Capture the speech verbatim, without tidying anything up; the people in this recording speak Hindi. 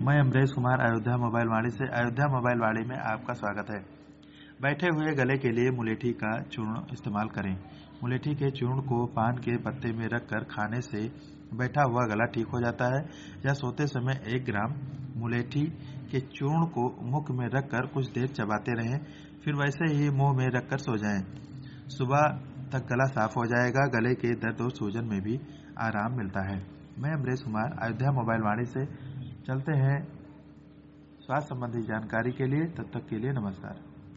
मैं अमरेश कुमार अयोध्या मोबाइल वाणी से अयोध्या मोबाइल वाणी में आपका स्वागत है। बैठे हुए गले के लिए मुलेठी का चूर्ण इस्तेमाल करें। मुलेठी के चूर्ण को पान के पत्ते में रखकर खाने से बैठा हुआ गला ठीक हो जाता है। या सोते समय एक ग्राम मुलेठी के चूर्ण को मुख में रखकर कुछ देर चबाते रहें, फिर वैसे ही मुंह में रखकर सो जाएं। सुबह तक गला साफ हो जाएगा। गले के दर्द और सूजन में भी आराम मिलता है। मैं अमरेश कुमार अयोध्या मोबाइल वाणी से चलते हैं स्वास्थ्य संबंधी जानकारी के लिए। तब तक के लिए नमस्कार।